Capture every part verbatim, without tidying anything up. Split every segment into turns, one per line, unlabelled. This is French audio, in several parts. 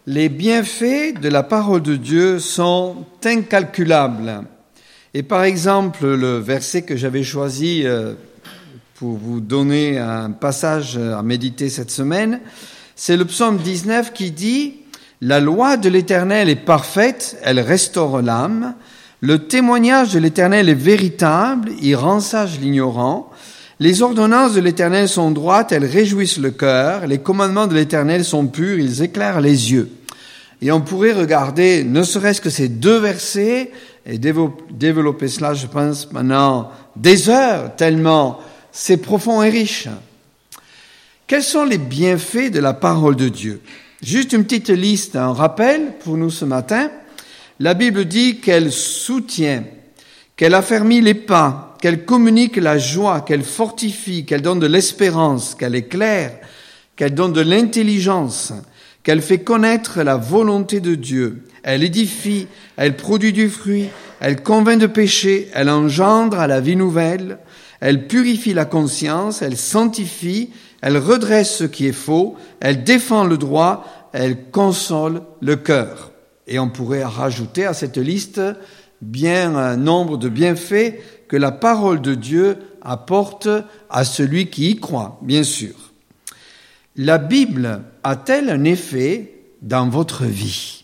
Les bienfaits de la parole de Dieu sont incalculables. Et par exemple, le verset que j'avais choisi pour vous donner un passage à méditer cette semaine, c'est le psaume dix-neuf qui dit « La loi de l'Éternel est parfaite, elle restaure l'âme. Le témoignage de l'Éternel est véritable, il rend sage l'ignorant. Les ordonnances de l'Éternel sont droites, elles réjouissent le cœur. Les commandements de l'Éternel sont purs, ils éclairent les yeux. » Et on pourrait regarder, ne serait-ce que ces deux versets, et développer cela, je pense, pendant des heures, tellement c'est profond et riche. Quels sont les bienfaits de la parole de Dieu? Juste une petite liste, un rappel pour nous ce matin. La Bible dit qu'elle soutient, qu'elle affermit les pas, qu'elle communique la joie, qu'elle fortifie, qu'elle donne de l'espérance, qu'elle éclaire, qu'elle donne de l'intelligence, qu'elle fait connaître la volonté de Dieu. Elle édifie, elle produit du fruit, elle convainc de péché, elle engendre à la vie nouvelle, elle purifie la conscience, elle sanctifie, elle redresse ce qui est faux, elle défend le droit, elle console le cœur. Et on pourrait rajouter à cette liste bien un nombre de bienfaits que la parole de Dieu apporte à celui qui y croit, bien sûr. La Bible a-t-elle un effet dans votre vie?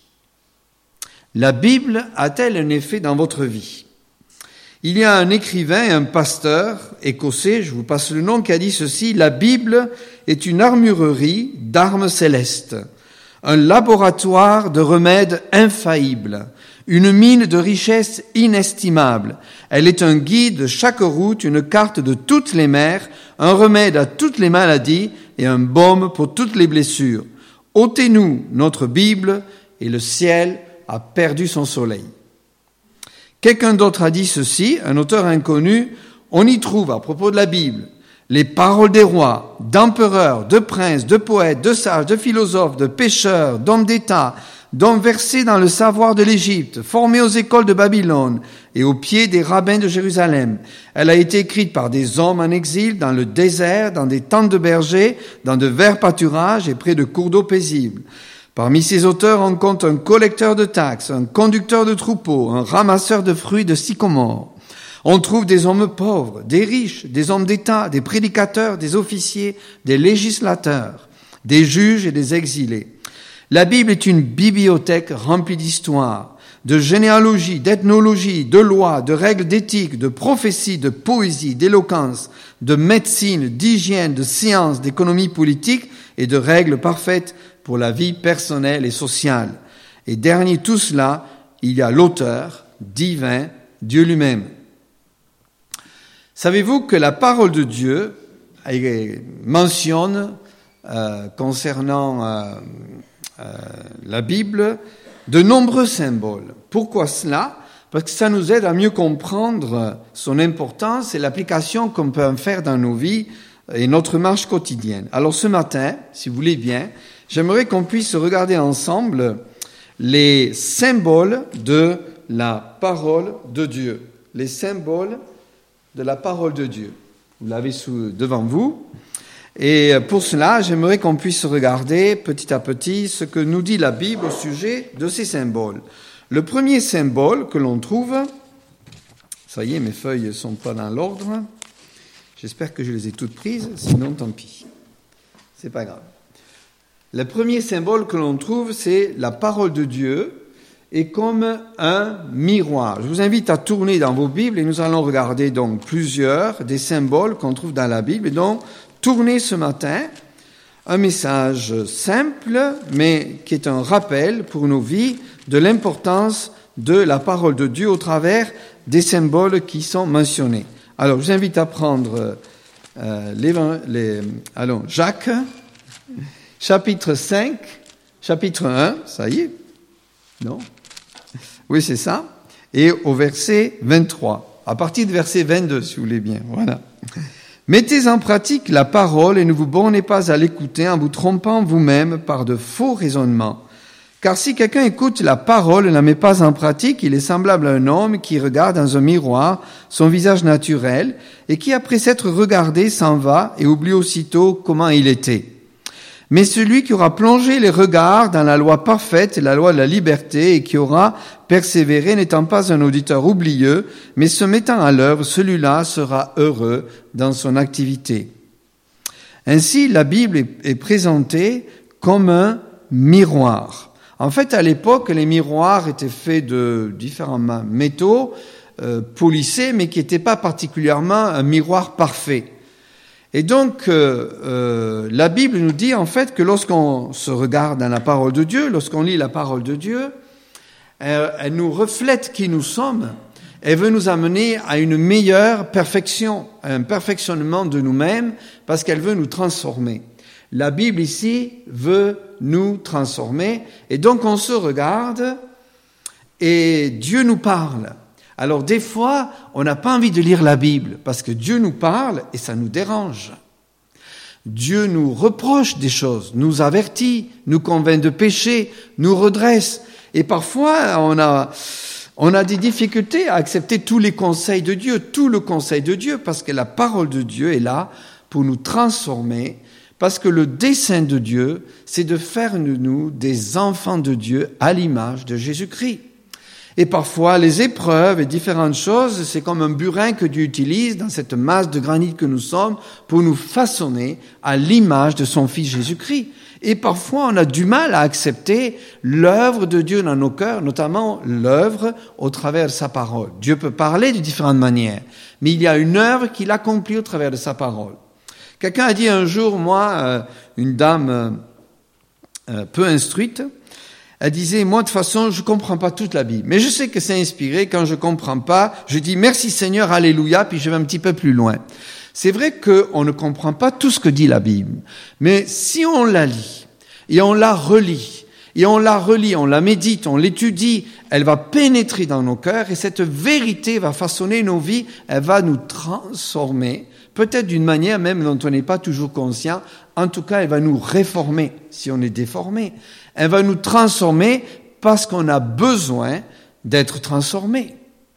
La Bible a-t-elle un effet dans votre vie? Il y a un écrivain, un pasteur écossais, je vous passe le nom, qui a dit ceci: « La Bible est une armurerie d'armes célestes, un laboratoire de remèdes infaillibles, une mine de richesses inestimables. Elle est un guide de chaque route, une carte de toutes les mers, un remède à toutes les maladies et un baume pour toutes les blessures. Ôtez-nous notre Bible et le ciel a perdu son soleil. » Quelqu'un d'autre a dit ceci, un auteur inconnu: « On y trouve, à propos de la Bible, les paroles des rois, d'empereurs, de princes, de poètes, de sages, de philosophes, de pécheurs, d'hommes d'État, d'hommes versés dans le savoir de l'Égypte, formés aux écoles de Babylone et aux pieds des rabbins de Jérusalem. Elle a été écrite par des hommes en exil, dans le désert, dans des tentes de bergers, dans de verts pâturages et près de cours d'eau paisibles. Parmi ces auteurs, on compte un collecteur de taxes, un conducteur de troupeaux, un ramasseur de fruits de sycomore. On trouve des hommes pauvres, des riches, des hommes d'État, des prédicateurs, des officiers, des législateurs, des juges et des exilés. La Bible est une bibliothèque remplie d'histoires, de généalogie, d'ethnologie, de lois, de règles d'éthique, de prophéties, de poésie, d'éloquence, de médecine, d'hygiène, de science, d'économie politique et de règles parfaites pour la vie personnelle et sociale. Et dernier tout cela, il y a l'auteur divin, Dieu lui-même. Savez-vous que la parole de Dieu mentionne, euh, concernant euh, euh, la Bible, de nombreux symboles. Pourquoi cela? Parce que ça nous aide à mieux comprendre son importance et l'application qu'on peut en faire dans nos vies et notre marche quotidienne. Alors ce matin, si vous voulez bien, j'aimerais qu'on puisse regarder ensemble les symboles de la parole de Dieu. Les symboles de la parole de Dieu. Vous l'avez sous, devant vous. Et pour cela, j'aimerais qu'on puisse regarder petit à petit ce que nous dit la Bible au sujet de ces symboles. Le premier symbole que l'on trouve, ça y est, mes feuilles ne sont pas dans l'ordre. J'espère que je les ai toutes prises, sinon tant pis. C'est pas grave. Le premier symbole que l'on trouve, c'est la parole de Dieu est comme un miroir. Je vous invite à tourner dans vos Bibles et nous allons regarder donc plusieurs des symboles qu'on trouve dans la Bible. Et donc, tournez ce matin un message simple, mais qui est un rappel pour nos vies de l'importance de la parole de Dieu au travers des symboles qui sont mentionnés. Alors, je vous invite à prendre euh, les, les, allons, Jacques, chapitre cinq, chapitre un, ça y est, non? Oui, c'est ça. Et au verset vingt-trois, à partir du verset vingt-deux, si vous voulez bien, voilà. Mettez en pratique la parole et ne vous bornez pas à l'écouter en vous trompant vous-même par de faux raisonnements. Car si quelqu'un écoute la parole et ne la met pas en pratique, il est semblable à un homme qui regarde dans un miroir son visage naturel et qui, après s'être regardé, s'en va et oublie aussitôt comment il était. Mais celui qui aura plongé les regards dans la loi parfaite et la loi de la liberté et qui aura persévéré n'étant pas un auditeur oublieux, mais se mettant à l'œuvre, celui-là sera heureux dans son activité. Ainsi, la Bible est présentée comme un miroir. En fait, à l'époque, les miroirs étaient faits de différents métaux euh, polissés, mais qui n'étaient pas particulièrement un miroir parfait. Et donc, euh, euh, la Bible nous dit en fait que lorsqu'on se regarde dans la parole de Dieu, lorsqu'on lit la parole de Dieu, elle, elle nous reflète qui nous sommes. Elle veut nous amener à une meilleure perfection, à un perfectionnement de nous-mêmes, parce qu'elle veut nous transformer. La Bible ici veut nous transformer, et donc on se regarde et Dieu nous parle. Alors des fois, on n'a pas envie de lire la Bible parce que Dieu nous parle et ça nous dérange. Dieu nous reproche des choses, nous avertit, nous convainc de péché, nous redresse. Et parfois, on a, on a des difficultés à accepter tous les conseils de Dieu, tout le conseil de Dieu, parce que la parole de Dieu est là pour nous transformer, parce que le dessein de Dieu, c'est de faire de nous des enfants de Dieu à l'image de Jésus-Christ. Et parfois, les épreuves et différentes choses, c'est comme un burin que Dieu utilise dans cette masse de granit que nous sommes pour nous façonner à l'image de son Fils Jésus-Christ. Et parfois, on a du mal à accepter l'œuvre de Dieu dans nos cœurs, notamment l'œuvre au travers de sa parole. Dieu peut parler de différentes manières, mais il y a une œuvre qu'il accomplit au travers de sa parole. Quelqu'un a dit un jour, moi, euh, une dame euh, euh, peu instruite, elle disait, moi, de toute façon, je comprends pas toute la Bible. Mais je sais que c'est inspiré. Quand je comprends pas, je dis merci Seigneur, alléluia, puis je vais un petit peu plus loin. C'est vrai qu'on ne comprend pas tout ce que dit la Bible. Mais si on la lit, et on la relit, et on la relit, on la médite, on l'étudie, elle va pénétrer dans nos cœurs, et cette vérité va façonner nos vies, elle va nous transformer, peut-être d'une manière même dont on n'est pas toujours conscient. En tout cas, elle va nous réformer, si on est déformé. Elle va nous transformer parce qu'on a besoin d'être transformé.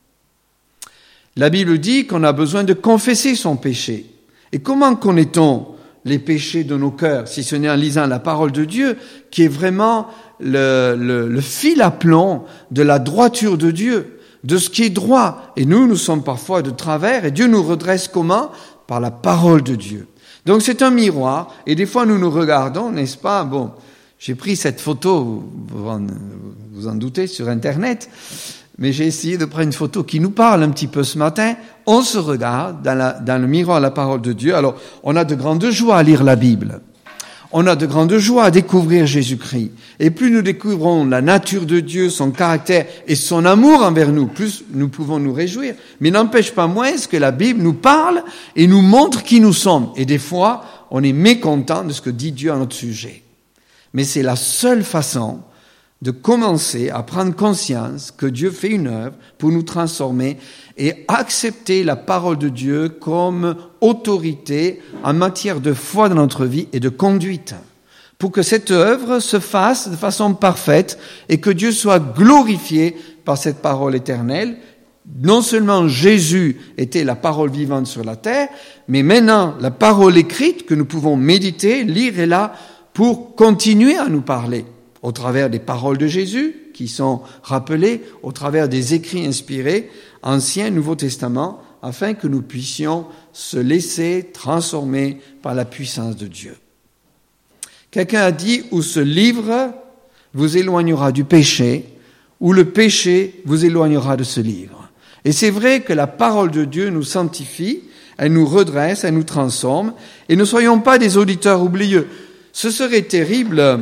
La Bible dit qu'on a besoin de confesser son péché. Et comment connaît-on les péchés de nos cœurs, si ce n'est en lisant la parole de Dieu, qui est vraiment le, le, le fil à plomb de la droiture de Dieu, de ce qui est droit. Et nous, nous sommes parfois de travers, et Dieu nous redresse comment ? Par la parole de Dieu. Donc c'est un miroir, et des fois nous nous regardons, n'est-ce pas ? Bon, j'ai pris cette photo, vous en, vous en doutez, sur Internet, mais j'ai essayé de prendre une photo qui nous parle un petit peu ce matin. On se regarde dans, la, dans le miroir à la parole de Dieu. Alors, on a de grandes joies à lire la Bible. On a de grandes joies à découvrir Jésus-Christ. Et plus nous découvrons la nature de Dieu, son caractère et son amour envers nous, plus nous pouvons nous réjouir. Mais n'empêche pas moins que la Bible nous parle et nous montre qui nous sommes. Et des fois, on est mécontent de ce que dit Dieu à notre sujet. Mais c'est la seule façon de commencer à prendre conscience que Dieu fait une œuvre pour nous transformer et accepter la parole de Dieu comme autorité en matière de foi dans notre vie et de conduite, pour que cette œuvre se fasse de façon parfaite et que Dieu soit glorifié par cette parole éternelle. Non seulement Jésus était la parole vivante sur la terre, mais maintenant la parole écrite que nous pouvons méditer, lire est là pour continuer à nous parler au travers des paroles de Jésus qui sont rappelées, au travers des écrits inspirés, Ancien, Nouveau Testament, afin que nous puissions se laisser transformer par la puissance de Dieu. Quelqu'un a dit, ou ce livre vous éloignera du péché, ou le péché vous éloignera de ce livre. Et c'est vrai que la parole de Dieu nous sanctifie, elle nous redresse, elle nous transforme, et ne soyons pas des auditeurs oublieux. Ce serait terrible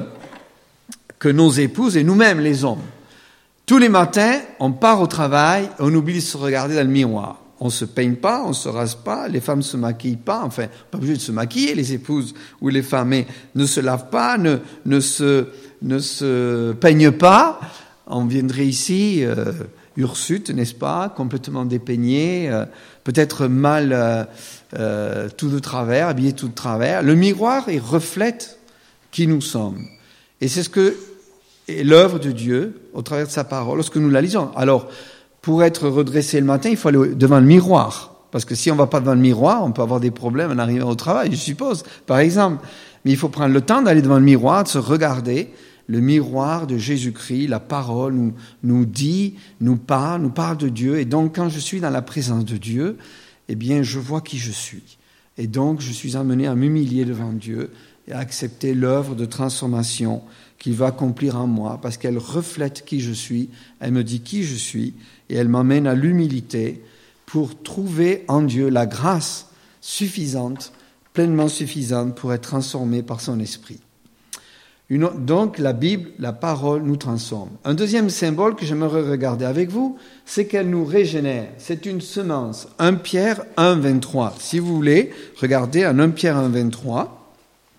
que nos épouses et nous-mêmes les hommes, tous les matins, on part au travail, on oublie de se regarder dans le miroir. On se peigne pas, on se rase pas, les femmes se maquillent pas, enfin, pas obligé de se maquiller, les épouses ou les femmes, mais ne se lavent pas, ne, ne se, ne se peignent pas. On viendrait ici, euh, hirsute, n'est-ce pas, complètement dépeignée, euh, peut-être mal, euh, euh, tout de travers, habillé tout de travers. Le miroir, il reflète qui nous sommes. Et c'est ce que est l'œuvre de Dieu au travers de sa parole, lorsque nous la lisons. Alors, pour être redressé le matin, il faut aller devant le miroir. Parce que si on ne va pas devant le miroir, on peut avoir des problèmes en arrivant au travail, je suppose, par exemple. Mais il faut prendre le temps d'aller devant le miroir, de se regarder. Le miroir de Jésus-Christ, la parole nous, nous dit, nous parle, nous parle de Dieu. Et donc, quand je suis dans la présence de Dieu, eh bien, je vois qui je suis. Et donc, je suis amené à m'humilier devant Dieu et à accepter l'œuvre de transformation qu'il va accomplir en moi, parce qu'elle reflète qui je suis, elle me dit qui je suis, et elle m'amène à l'humilité pour trouver en Dieu la grâce suffisante, pleinement suffisante pour être transformé par son esprit. Une, donc la Bible, la parole nous transforme. Un deuxième symbole que j'aimerais regarder avec vous, c'est qu'elle nous régénère. C'est une semence. un Pierre un, vingt-trois. Si vous voulez, regardez en un Pierre un, vingt-trois.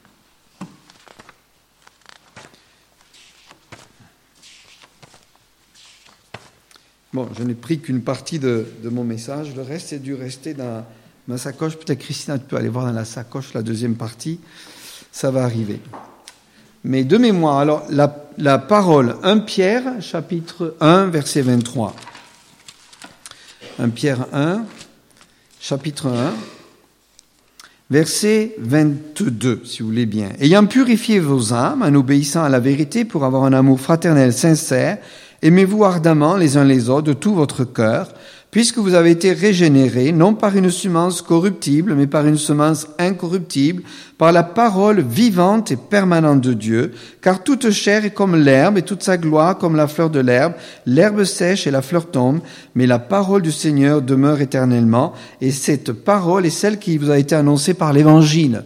Bon, je n'ai pris qu'une partie de, de mon message. Le reste est dû rester dans ma sacoche. Peut-être Christina, tu peux aller voir dans la sacoche la deuxième partie. Ça va arriver. Mais de mémoire, alors la, la parole, un Pierre, chapitre un, verset vingt-trois. un Pierre un, chapitre un, verset vingt-deux, si vous voulez bien. Ayant purifié vos âmes en obéissant à la vérité pour avoir un amour fraternel sincère, aimez-vous ardemment les uns les autres de tout votre cœur, puisque vous avez été régénérés, non par une semence corruptible, mais par une semence incorruptible, par la parole vivante et permanente de Dieu, car toute chair est comme l'herbe et toute sa gloire comme la fleur de l'herbe. L'herbe sèche et la fleur tombe, mais la parole du Seigneur demeure éternellement, et cette parole est celle qui vous a été annoncée par l'Évangile.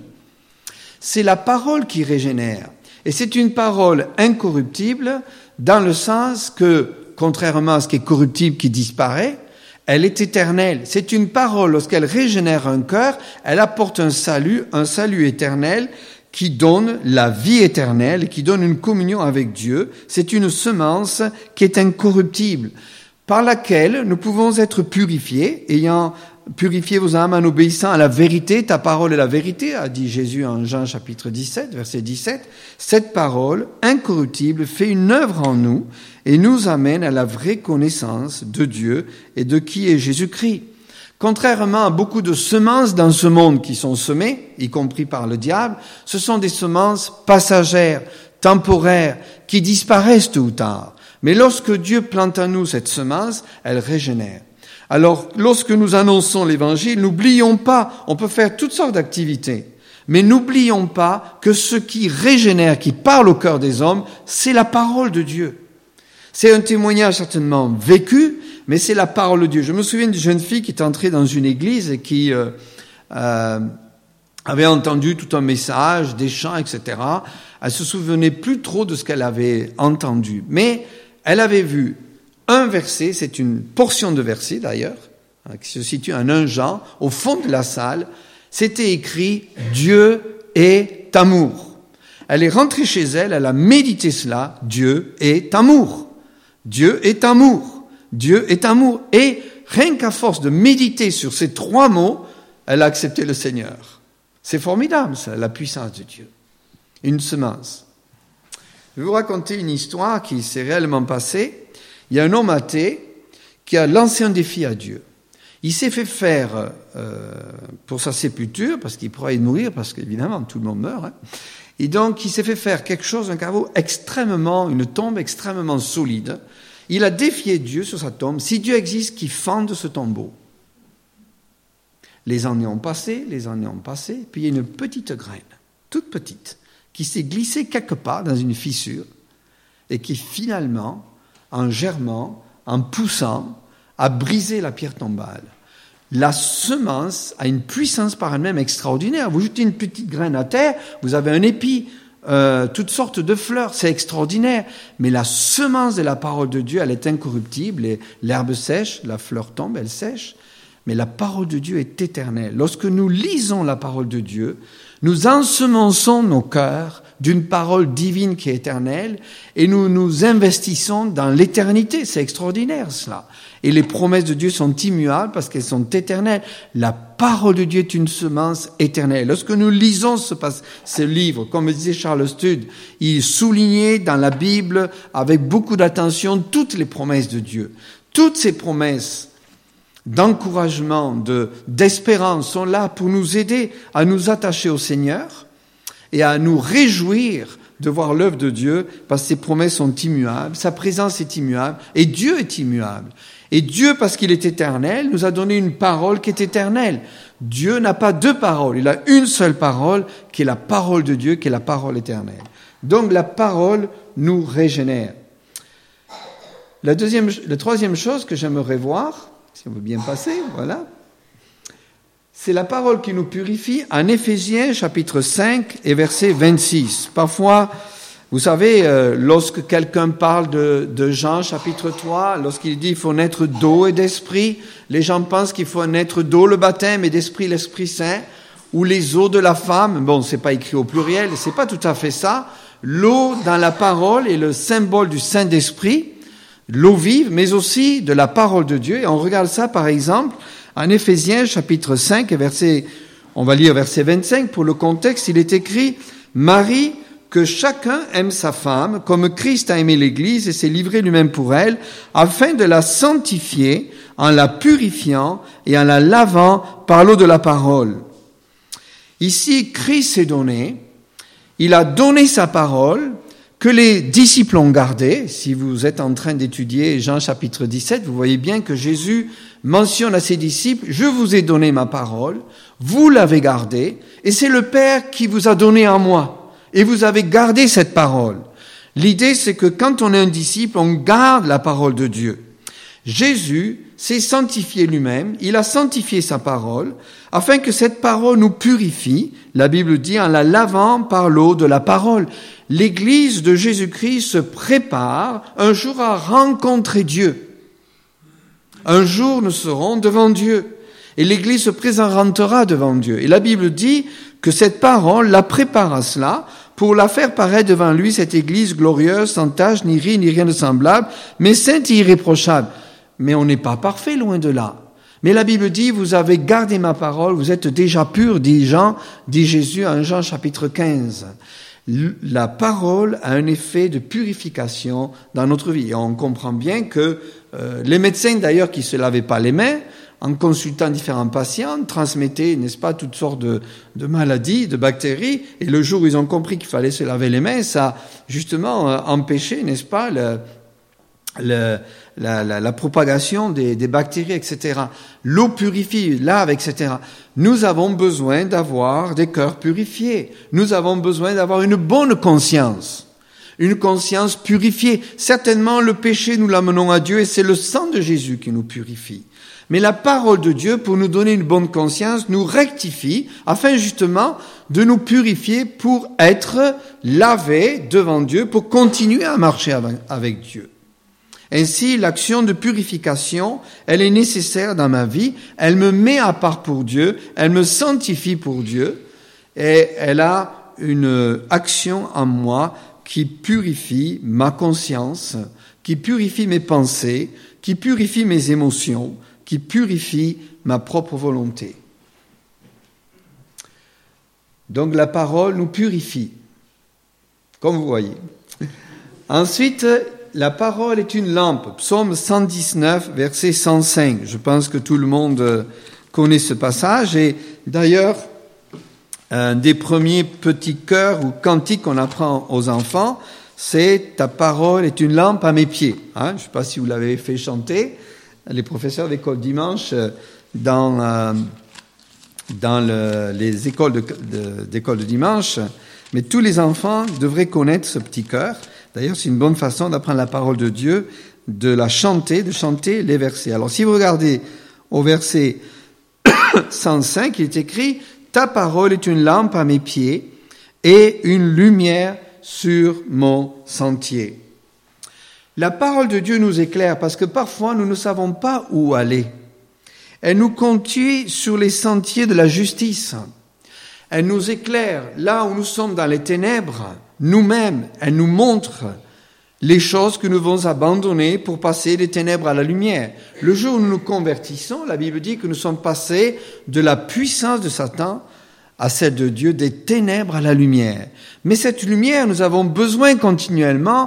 C'est la parole qui régénère, et c'est une parole incorruptible dans le sens que, contrairement à ce qui est corruptible qui disparaît, elle est éternelle. C'est une parole, lorsqu'elle régénère un cœur, elle apporte un salut, un salut éternel qui donne la vie éternelle, qui donne une communion avec Dieu. C'est une semence qui est incorruptible, par laquelle nous pouvons être purifiés, ayant purifié vos âmes en obéissant à la vérité. Ta parole est la vérité, a dit Jésus en Jean chapitre dix-sept, verset dix-sept. Cette parole incorruptible fait une œuvre en nous et nous amène à la vraie connaissance de Dieu et de qui est Jésus-Christ. Contrairement à beaucoup de semences dans ce monde qui sont semées, y compris par le diable, ce sont des semences passagères, temporaires, qui disparaissent tôt ou tard. Mais lorsque Dieu plante en nous cette semence, elle régénère. Alors, lorsque nous annonçons l'Évangile, n'oublions pas, on peut faire toutes sortes d'activités, mais n'oublions pas que ce qui régénère, qui parle au cœur des hommes, c'est la parole de Dieu. C'est un témoignage certainement vécu, mais c'est la parole de Dieu. Je me souviens d'une jeune fille qui est entrée dans une église et qui euh, euh, avait entendu tout un message, des chants, et cetera. Elle se souvenait plus trop de ce qu'elle avait entendu, mais elle avait vu un verset, c'est une portion de verset d'ailleurs, qui se situe en un Jean, au fond de la salle. C'était écrit « Dieu est amour ». Elle est rentrée chez elle, elle a médité cela, « Dieu est amour ». Dieu est amour. Dieu est amour. Et rien qu'à force de méditer sur ces trois mots, elle a accepté le Seigneur. C'est formidable, ça, la puissance de Dieu. Une semence. Je vais vous raconter une histoire qui s'est réellement passée. Il y a un homme athée qui a lancé un défi à Dieu. Il s'est fait faire, euh, pour sa sépulture, parce qu'il pourrait y mourir, parce qu'évidemment, tout le monde meurt, hein. Et donc, il s'est fait faire quelque chose, un caveau extrêmement, une tombe extrêmement solide. Il a défié Dieu sur sa tombe. Si Dieu existe, qu'il fende ce tombeau. Les années ont passé, les années ont passé, puis il y a une petite graine, toute petite, qui s'est glissée quelque part dans une fissure, et qui finalement, en germant, en poussant, a brisé la pierre tombale. La semence a une puissance par elle-même extraordinaire. Vous jetez une petite graine à terre, vous avez un épi, euh, toutes sortes de fleurs, c'est extraordinaire. Mais la semence de la parole de Dieu, elle est incorruptible. Et l'herbe sèche, la fleur tombe, elle sèche. Mais la parole de Dieu est éternelle. Lorsque nous lisons la parole de Dieu, nous ensemençons nos cœurs d'une parole divine qui est éternelle et nous nous investissons dans l'éternité. C'est extraordinaire cela. Et les promesses de Dieu sont immuables parce qu'elles sont éternelles. La parole de Dieu est une semence éternelle. Lorsque nous lisons ce, ce livre, comme disait Charles Studd, il soulignait dans la Bible avec beaucoup d'attention toutes les promesses de Dieu. Toutes ces promesses d'encouragement, de, d'espérance sont là pour nous aider à nous attacher au Seigneur et à nous réjouir de voir l'œuvre de Dieu, parce que ses promesses sont immuables, sa présence est immuable, et Dieu est immuable. Et Dieu, parce qu'il est éternel, nous a donné une parole qui est éternelle. Dieu n'a pas deux paroles, il a une seule parole, qui est la parole de Dieu, qui est la parole éternelle. Donc la parole nous régénère. La deuxième, la troisième chose que j'aimerais voir, si on veut bien passer, voilà, c'est la parole qui nous purifie en Éphésiens chapitre cinq et verset vingt-six. Parfois, vous savez, euh, lorsque quelqu'un parle de, de Jean chapitre trois, lorsqu'il dit qu'il faut naître d'eau et d'esprit, les gens pensent qu'il faut naître d'eau le baptême et d'esprit l'Esprit Saint, ou les eaux de la femme. Bon, c'est pas écrit au pluriel, c'est pas tout à fait ça. L'eau dans la parole est le symbole du Saint-Esprit, l'eau vive, mais aussi de la parole de Dieu. Et on regarde ça, par exemple, en Éphésiens chapitre cinq, verset, on va lire verset vingt-cinq, pour le contexte, il est écrit « Marie, que chacun aime sa femme, comme Christ a aimé l'Église et s'est livré lui-même pour elle, afin de la sanctifier en la purifiant et en la lavant par l'eau de la parole. » Ici, Christ s'est donné, il a donné sa parole, que les disciples ont gardé. Si vous êtes en train d'étudier Jean chapitre dix-sept, vous voyez bien que Jésus mentionne à ses disciples, « Je vous ai donné ma parole, vous l'avez gardée, et c'est le Père qui vous a donné à moi, et vous avez gardé cette parole. » L'idée, c'est que quand on est un disciple, on garde la parole de Dieu. Jésus s'est sanctifié lui-même, il a sanctifié sa parole, afin que cette parole nous purifie, la Bible dit, en la lavant par l'eau de la parole. L'Église de Jésus-Christ se prépare un jour à rencontrer Dieu. Un jour, nous serons devant Dieu. Et l'Église se présentera devant Dieu. Et la Bible dit que cette parole la prépare à cela pour la faire paraître devant lui, cette Église glorieuse, sans tache, ni ride, ni rien de semblable, mais sainte et irréprochable. Mais on n'est pas parfait, loin de là. Mais la Bible dit, vous avez gardé ma parole, vous êtes déjà purs, dit Jean, dit Jésus en Jean chapitre quinze. La parole a un effet de purification dans notre vie. Et on comprend bien que euh, les médecins, d'ailleurs, qui se lavaient pas les mains, en consultant différents patients, transmettaient, n'est-ce pas, toutes sortes de, de maladies, de bactéries. Et le jour où ils ont compris qu'il fallait se laver les mains, ça a justement euh, empêché, n'est-ce pas, le, le, la, la, la propagation des, des bactéries, et cetera. L'eau purifie, lave, et cetera. Nous avons besoin d'avoir des cœurs purifiés. Nous avons besoin d'avoir une bonne conscience. Une conscience purifiée. Certainement, le péché, nous l'amenons à Dieu et c'est le sang de Jésus qui nous purifie. Mais la parole de Dieu, pour nous donner une bonne conscience, nous rectifie afin justement de nous purifier pour être lavés devant Dieu, pour continuer à marcher avec Dieu. Ainsi, l'action de purification, elle est nécessaire dans ma vie, elle me met à part pour Dieu, elle me sanctifie pour Dieu, et elle a une action en moi qui purifie ma conscience, qui purifie mes pensées, qui purifie mes émotions, qui purifie ma propre volonté. Donc la parole nous purifie, comme vous voyez. Ensuite, la parole est une lampe. Psaume cent dix-neuf, verset cent cinq. Je pense que tout le monde connaît ce passage. Et d'ailleurs, un des premiers petits chœurs ou cantiques qu'on apprend aux enfants, c'est « Ta parole est une lampe à mes pieds ». Hein, je ne sais pas si vous l'avez fait chanter. Les professeurs d'école dimanche, dans, euh, dans le, les écoles de, de, d'école de dimanche, mais tous les enfants devraient connaître ce petit chœur. D'ailleurs, c'est une bonne façon d'apprendre la parole de Dieu, de la chanter, de chanter les versets. Alors, si vous regardez au verset cent cinq, il est écrit « Ta parole est une lampe à mes pieds et une lumière sur mon sentier ». La parole de Dieu nous éclaire parce que parfois nous ne savons pas où aller. Elle nous conduit sur les sentiers de la justice. Elle nous éclaire là où nous sommes dans les ténèbres. Nous-mêmes, elle nous montre les choses que nous devons abandonner pour passer des ténèbres à la lumière. Le jour où nous nous convertissons, la Bible dit que nous sommes passés de la puissance de Satan à celle de Dieu, des ténèbres à la lumière. Mais cette lumière, nous avons besoin continuellement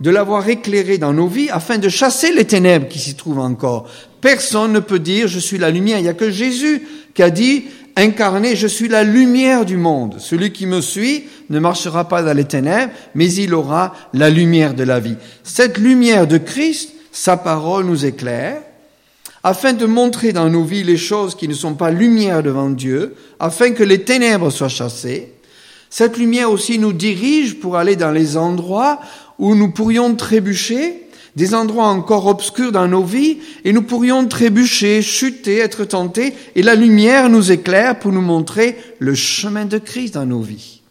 de l'avoir éclairé dans nos vies afin de chasser les ténèbres qui s'y trouvent encore. Personne ne peut dire « je suis la lumière ». Il n'y a que Jésus qui a dit « incarné, je suis la lumière du monde. Celui qui me suit ne marchera pas dans les ténèbres, mais il aura la lumière de la vie ». Cette lumière de Christ, sa parole nous éclaire, afin de montrer dans nos vies les choses qui ne sont pas lumière devant Dieu, afin que les ténèbres soient chassées. Cette lumière aussi nous dirige pour aller dans les endroits où nous pourrions trébucher, des endroits encore obscurs dans nos vies, et nous pourrions trébucher, chuter, être tentés, et la lumière nous éclaire pour nous montrer le chemin de Christ dans nos vies.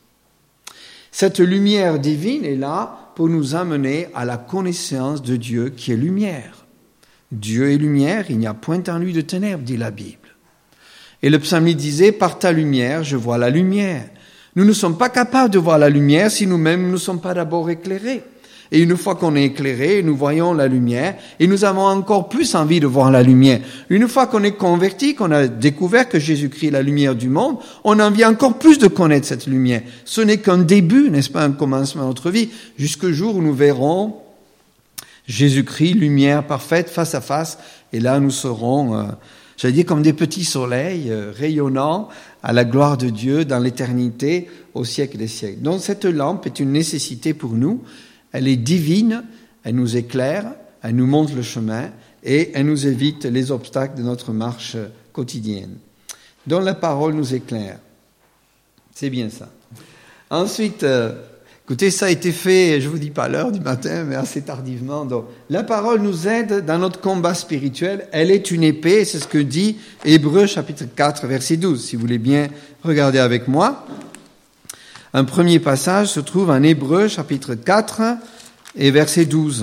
Cette lumière divine est là pour nous amener à la connaissance de Dieu qui est lumière. Dieu est lumière, il n'y a point en lui de ténèbres, dit la Bible. Et le psalmiste disait, par ta lumière, je vois la lumière. Nous ne sommes pas capables de voir la lumière si nous-mêmes ne sommes pas d'abord éclairés. Et une fois qu'on est éclairé, nous voyons la lumière et nous avons encore plus envie de voir la lumière. Une fois qu'on est converti, qu'on a découvert que Jésus-Christ est la lumière du monde, on a envie encore plus de connaître cette lumière. Ce n'est qu'un début, n'est-ce pas, un commencement de notre vie, jusqu'au jour où nous verrons Jésus-Christ, lumière parfaite, face à face. Et là, nous serons, euh, j'allais dire, comme des petits soleils euh, rayonnants à la gloire de Dieu dans l'éternité, au siècle des siècles. Donc cette lampe est une nécessité pour nous. Elle est divine, elle nous éclaire, elle nous montre le chemin et elle nous évite les obstacles de notre marche quotidienne. Donc la parole nous éclaire. C'est bien ça. Ensuite, euh, écoutez, ça a été fait, je ne vous dis pas l'heure du matin, mais assez tardivement. Donc, la parole nous aide dans notre combat spirituel. Elle est une épée, c'est ce que dit Hébreux chapitre quatre, verset douze. Si vous voulez bien regarder avec moi. Un premier passage se trouve en Hébreux chapitre quatre et verset douze.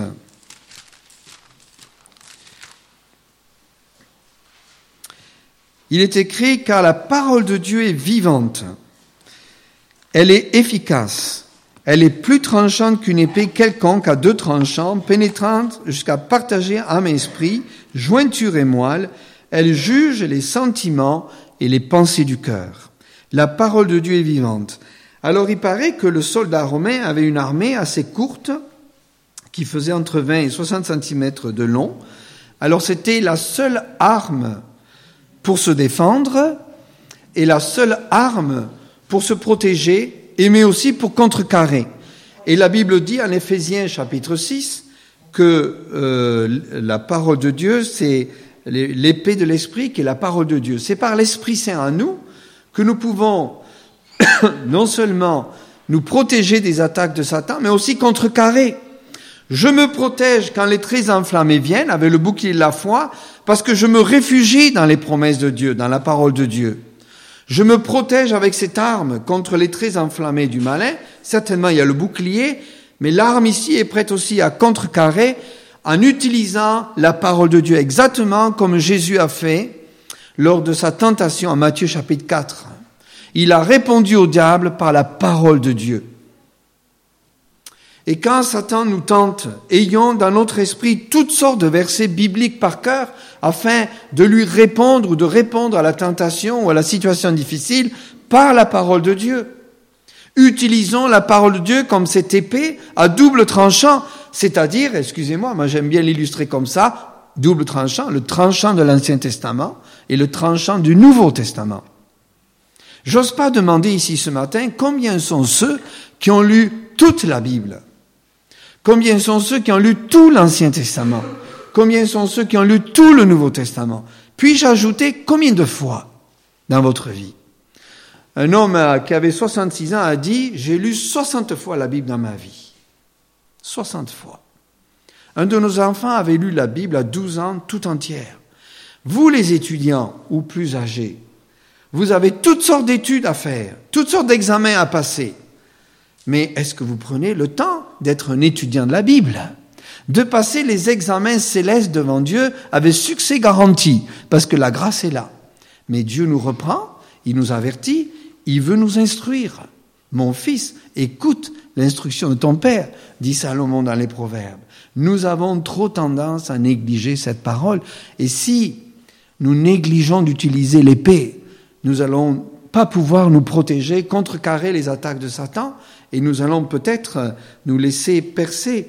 Il est écrit « Car la parole de Dieu est vivante, elle est efficace, elle est plus tranchante qu'une épée quelconque à deux tranchants, pénétrante jusqu'à partager âme et esprit, jointure et moelle, elle juge les sentiments et les pensées du cœur. La parole de Dieu est vivante. » Alors il paraît que le soldat romain avait une armée assez courte, qui faisait entre vingt et soixante centimètres de long. Alors c'était la seule arme pour se défendre et la seule arme pour se protéger, et mais aussi pour contrecarrer. Et la Bible dit en Éphésiens chapitre six que euh, la parole de Dieu, c'est l'épée de l'Esprit qui est la parole de Dieu. C'est par l'Esprit Saint en nous que nous pouvons non seulement nous protéger des attaques de Satan, mais aussi contrecarrer. Je me protège quand les traits enflammés viennent, avec le bouclier de la foi, parce que je me réfugie dans les promesses de Dieu, dans la parole de Dieu. Je me protège avec cette arme contre les traits enflammés du malin. Certainement, il y a le bouclier, mais l'arme ici est prête aussi à contrecarrer en utilisant la parole de Dieu, exactement comme Jésus a fait lors de sa tentation en Matthieu chapitre quatre. Il a répondu au diable par la parole de Dieu. Et quand Satan nous tente, ayons dans notre esprit toutes sortes de versets bibliques par cœur, afin de lui répondre ou de répondre à la tentation ou à la situation difficile par la parole de Dieu. Utilisons la parole de Dieu comme cette épée à double tranchant, c'est-à-dire, excusez-moi, moi j'aime bien l'illustrer comme ça, double tranchant, le tranchant de l'Ancien Testament et le tranchant du Nouveau Testament. J'ose pas demander ici ce matin combien sont ceux qui ont lu toute la Bible. Combien sont ceux qui ont lu tout l'Ancien Testament? Combien sont ceux qui ont lu tout le Nouveau Testament? Puis-je ajouter combien de fois dans votre vie? Un homme qui avait soixante-six ans a dit « J'ai lu soixante fois la Bible dans ma vie. » soixante fois. Un de nos enfants avait lu la Bible à douze ans tout entière. Vous les étudiants ou plus âgés, vous avez toutes sortes d'études à faire, toutes sortes d'examens à passer. Mais est-ce que vous prenez le temps d'être un étudiant de la Bible, de passer les examens célestes devant Dieu avec succès garanti, parce que la grâce est là. Mais Dieu nous reprend, il nous avertit, il veut nous instruire. Mon fils, écoute l'instruction de ton père, dit Salomon dans les Proverbes. Nous avons trop tendance à négliger cette parole. Et si nous négligeons d'utiliser l'épée, nous allons pas pouvoir nous protéger, contrecarrer les attaques de Satan, et nous allons peut-être nous laisser percer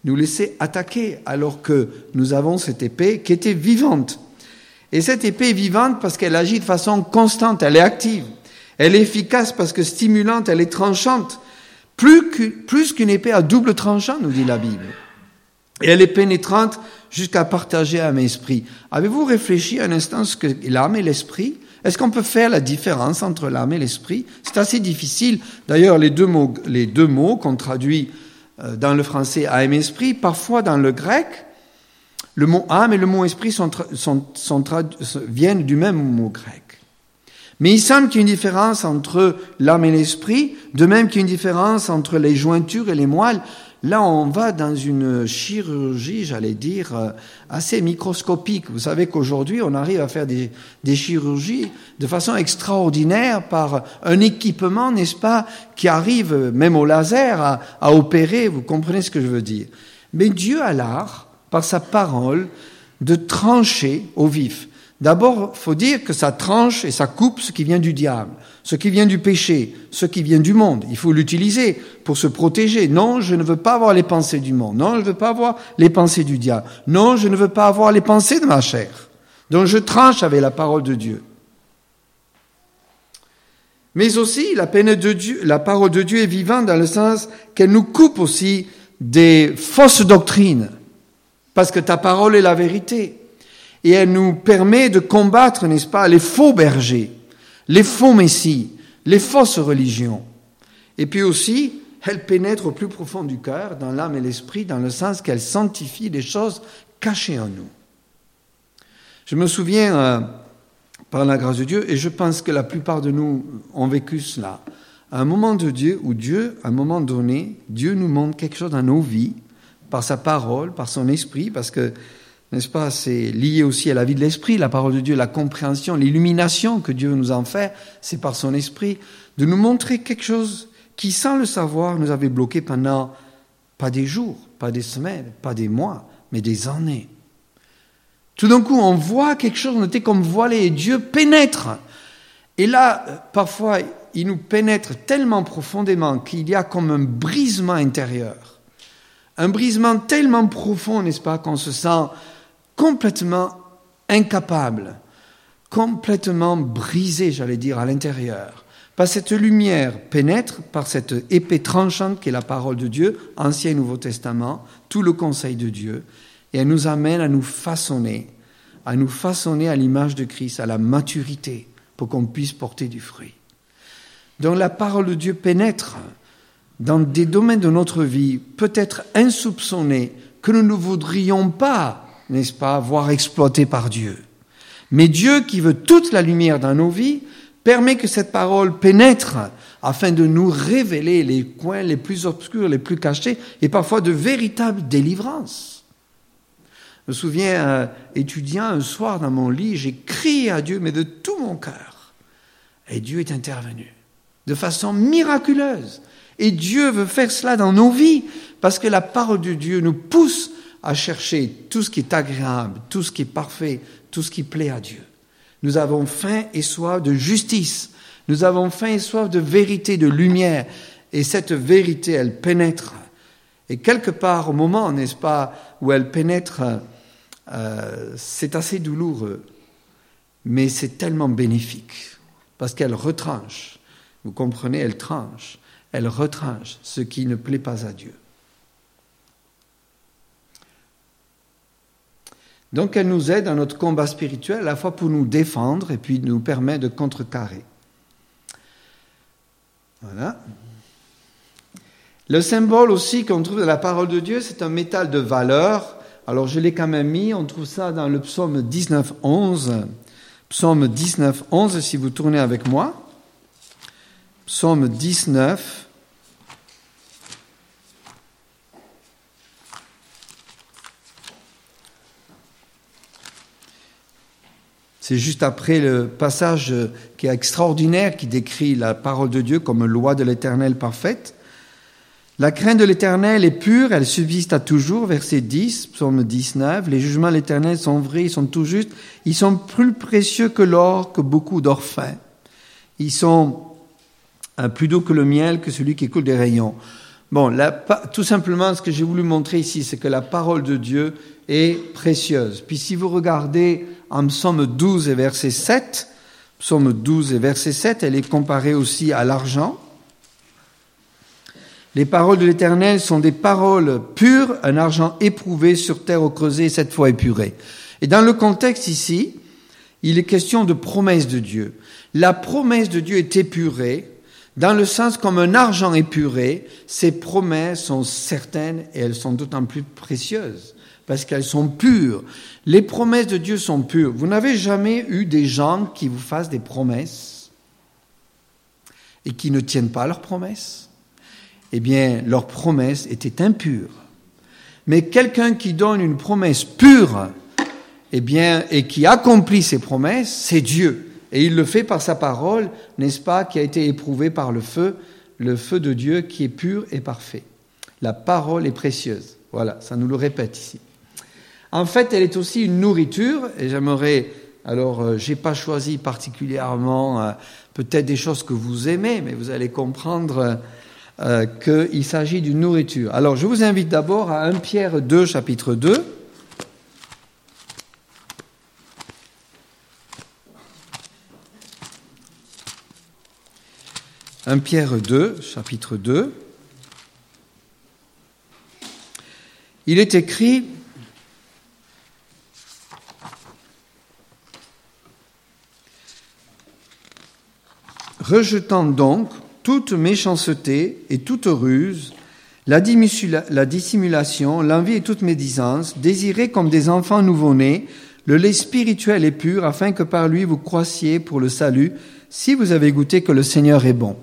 nous laisser attaquer alors que nous avons cette épée qui était vivante. Et cette épée est vivante parce qu'elle agit de façon constante, elle est active. Elle est efficace parce que stimulante, elle est tranchante. Plus, que, plus qu'une épée à double tranchant, nous dit la Bible. Et elle est pénétrante jusqu'à partager un esprit. Avez-vous réfléchi un instant ce que l'âme et l'esprit? Est-ce qu'on peut faire la différence entre l'âme et l'esprit? C'est assez difficile. D'ailleurs, les deux mots, les deux mots qu'on traduit dans le français âme et esprit, parfois dans le grec, le mot âme et le mot esprit sont, sont, sont tradu- viennent du même mot grec. Mais il semble qu'il y ait une différence entre l'âme et l'esprit, de même qu'il y a une différence entre les jointures et les moelles. Là, on va dans une chirurgie, j'allais dire, assez microscopique. Vous savez qu'aujourd'hui, on arrive à faire des, des chirurgies de façon extraordinaire par un équipement, n'est-ce pas, qui arrive même au laser à, à opérer. Vous comprenez ce que je veux dire? Mais Dieu a l'art, par sa parole, de trancher au vif. D'abord, il faut dire que ça tranche et ça coupe ce qui vient du diable, ce qui vient du péché, ce qui vient du monde. Il faut l'utiliser pour se protéger. Non, je ne veux pas avoir les pensées du monde. Non, je ne veux pas avoir les pensées du diable. Non, je ne veux pas avoir les pensées de ma chair. Donc je tranche avec la parole de Dieu. Mais aussi, la, peine de Dieu, la parole de Dieu est vivante dans le sens qu'elle nous coupe aussi des fausses doctrines. Parce que ta parole est la vérité. Et elle nous permet de combattre, n'est-ce pas, les faux bergers, les faux messies, les fausses religions. Et puis aussi, elle pénètre au plus profond du cœur, dans l'âme et l'esprit, dans le sens qu'elle sanctifie les choses cachées en nous. Je me souviens, euh, par la grâce de Dieu, et je pense que la plupart de nous ont vécu cela, à un moment de Dieu où Dieu, à un moment donné, Dieu nous montre quelque chose dans nos vies, par sa parole, par son esprit, parce que n'est-ce pas, c'est lié aussi à la vie de l'esprit, la parole de Dieu, la compréhension, l'illumination que Dieu nous en fait, c'est par son esprit, de nous montrer quelque chose qui, sans le savoir, nous avait bloqués pendant, pas des jours, pas des semaines, pas des mois, mais des années. Tout d'un coup, on voit quelque chose, on était comme voilé, et Dieu pénètre. Et là, parfois, il nous pénètre tellement profondément qu'il y a comme un brisement intérieur. Un brisement tellement profond, n'est-ce pas, qu'on se sent complètement incapable, complètement brisé, j'allais dire, à l'intérieur. Par cette lumière pénètre, par cette épée tranchante qui est la parole de Dieu, Ancien et Nouveau Testament, tout le conseil de Dieu, et elle nous amène à nous façonner, à nous façonner à l'image de Christ, à la maturité, pour qu'on puisse porter du fruit. Donc la parole de Dieu pénètre dans des domaines de notre vie, peut-être insoupçonnés, que nous ne voudrions pas, n'est-ce pas, voir exploités par Dieu. Mais Dieu, qui veut toute la lumière dans nos vies, permet que cette parole pénètre afin de nous révéler les coins les plus obscurs, les plus cachés, et parfois de véritables délivrances. Je me souviens, euh, étudiant un soir dans mon lit, j'ai crié à Dieu, mais de tout mon cœur. Et Dieu est intervenu de façon miraculeuse. Et Dieu veut faire cela dans nos vies, parce que la parole de Dieu nous pousse à chercher tout ce qui est agréable, tout ce qui est parfait, tout ce qui plaît à Dieu. Nous avons faim et soif de justice. Nous avons faim et soif de vérité, de lumière. Et cette vérité, elle pénètre. Et quelque part, au moment, n'est-ce pas, où elle pénètre, euh, c'est assez douloureux. Mais c'est tellement bénéfique. Parce qu'elle retranche. Vous comprenez, elle tranche. Elle retranche ce qui ne plaît pas à Dieu. Donc elle nous aide dans notre combat spirituel, à la fois pour nous défendre et puis nous permet de contrecarrer. Voilà. Le symbole aussi qu'on trouve dans la parole de Dieu, c'est un métal de valeur. Alors je l'ai quand même mis, on trouve ça dans le psaume dix-neuf onze. Psaume dix-neuf onze, si vous tournez avec moi. Psaume dix-neuf. C'est juste après le passage qui est extraordinaire, qui décrit la parole de Dieu comme loi de l'Éternel parfaite. La crainte de l'Éternel est pure, elle subsiste à toujours, verset dix, psaume dix-neuf. Les jugements de l'Éternel sont vrais, ils sont tout justes. Ils sont plus précieux que l'or, que beaucoup d'or fin. Ils sont plus doux que le miel, que celui qui coule des rayons. Bon, la, tout simplement, ce que j'ai voulu montrer ici, c'est que la parole de Dieu est précieuse. Puis si vous regardez en Psaume douze et verset sept, Psaume douze et verset sept, elle est comparée aussi à l'argent. Les paroles de l'Éternel sont des paroles pures, un argent éprouvé sur terre au creuset, sept fois épuré. Et dans le contexte ici, il est question de promesse de Dieu. La promesse de Dieu est épurée, dans le sens comme un argent épuré, ces promesses sont certaines et elles sont d'autant plus précieuses, parce qu'elles sont pures. Les promesses de Dieu sont pures. Vous n'avez jamais eu des gens qui vous fassent des promesses et qui ne tiennent pas leurs promesses? Eh bien, leur promesse était impure. Mais quelqu'un qui donne une promesse pure, eh bien, et qui accomplit ses promesses, c'est Dieu. Et il le fait par sa parole, n'est-ce pas, qui a été éprouvée par le feu, le feu de Dieu qui est pur et parfait. La parole est précieuse. Voilà, ça nous le répète ici. En fait, elle est aussi une nourriture, et j'aimerais, alors, euh, j'ai pas choisi particulièrement euh, peut-être des choses que vous aimez, mais vous allez comprendre euh, Euh, qu'il s'agit d'une nourriture. Alors, je vous invite d'abord à Première Pierre deux, chapitre deux. Première Pierre deux, chapitre deux. Il est écrit: rejetant donc toute méchanceté et toute ruse, la, dimissula- la dissimulation, l'envie et toute médisance, désirez comme des enfants nouveau-nés le lait spirituel et pur, afin que par lui vous croissiez pour le salut, si vous avez goûté que le Seigneur est bon.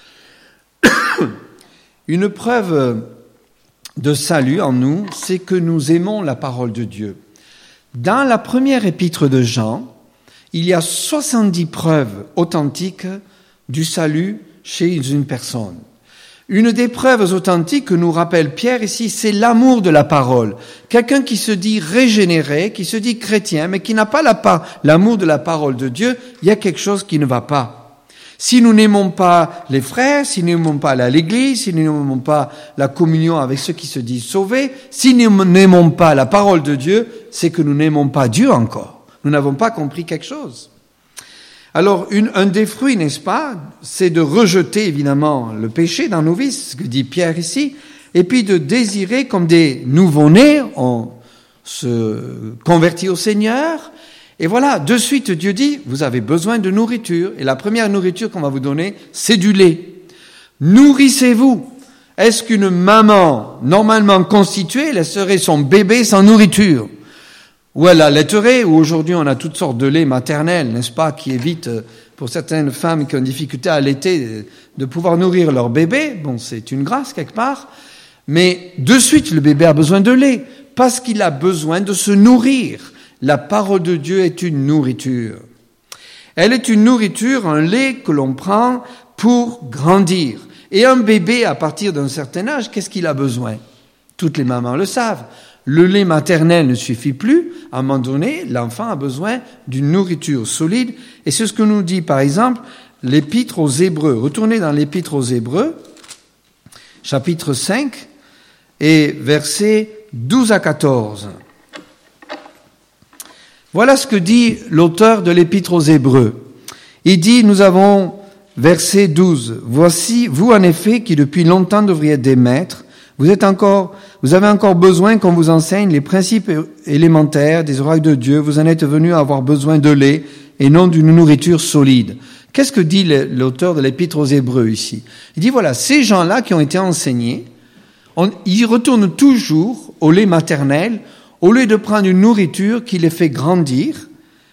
Une preuve de salut en nous, c'est que nous aimons la parole de Dieu. Dans la première épître de Jean, il y a soixante-dix preuves authentiques du salut chez une personne. Une des preuves authentiques que nous rappelle Pierre ici, c'est l'amour de la parole. Quelqu'un qui se dit régénéré, qui se dit chrétien, mais qui n'a pas la pa- l'amour de la parole de Dieu, il y a quelque chose qui ne va pas. Si nous n'aimons pas les frères, si nous n'aimons pas aller à l'église, si nous n'aimons pas la communion avec ceux qui se disent sauvés, si nous n'aimons pas la parole de Dieu, c'est que nous n'aimons pas Dieu encore. Nous n'avons pas compris quelque chose. Alors, une, un des fruits, n'est-ce pas, c'est de rejeter évidemment le péché dans nos vies, ce que dit Pierre ici, et puis de désirer comme des nouveau-nés, on se convertit au Seigneur, et voilà, de suite Dieu dit, vous avez besoin de nourriture, et la première nourriture qu'on va vous donner, c'est du lait. Nourrissez-vous. Est-ce qu'une maman normalement constituée laisserait son bébé sans nourriture ? Ou elle allaiterait, ou aujourd'hui on a toutes sortes de lait maternel, n'est-ce pas, qui évite pour certaines femmes qui ont difficulté à allaiter de pouvoir nourrir leur bébé. Bon, c'est une grâce quelque part, mais de suite le bébé a besoin de lait, parce qu'il a besoin de se nourrir. La parole de Dieu est une nourriture. Elle est une nourriture, un lait que l'on prend pour grandir. Et un bébé, à partir d'un certain âge, qu'est-ce qu'il a besoin ? Toutes les mamans le savent. Le lait maternel ne suffit plus. À un moment donné, l'enfant a besoin d'une nourriture solide. Et c'est ce que nous dit, par exemple, l'Épître aux Hébreux. Retournez dans l'Épître aux Hébreux, chapitre cinq, et versets douze à quatorze. Voilà ce que dit l'auteur de l'Épître aux Hébreux. Il dit, nous avons, verset douze, « Voici, vous en effet, qui depuis longtemps devriez être des maîtres, Vous êtes encore, vous avez encore besoin qu'on vous enseigne les principes élémentaires des oracles de Dieu. Vous en êtes venus à avoir besoin de lait et non d'une nourriture solide. » Qu'est-ce que dit l'auteur de l'Épître aux Hébreux ici ? Il dit voilà, ces gens-là qui ont été enseignés, on, ils retournent toujours au lait maternel au lieu de prendre une nourriture qui les fait grandir